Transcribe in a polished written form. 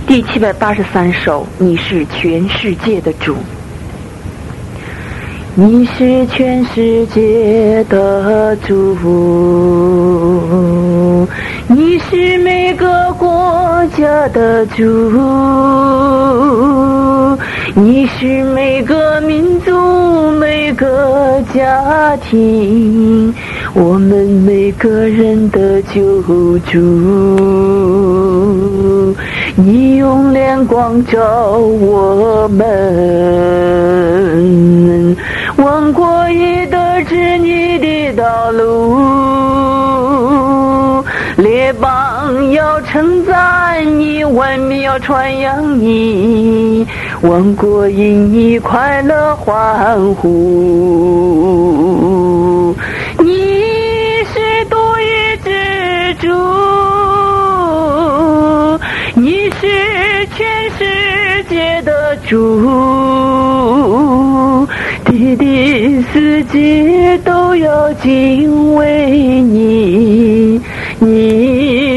第783首，你是全世界的主。你是全世界的主，你是每个国家的主，你是每个民族每个家庭，我们每个人的救主。你用亮光照我们，万国已得知你的道路，列邦要称赞你，万民要传扬你，万国因你快乐欢呼。你是独一之主，你是全世界的主，地的世界都要敬畏你，你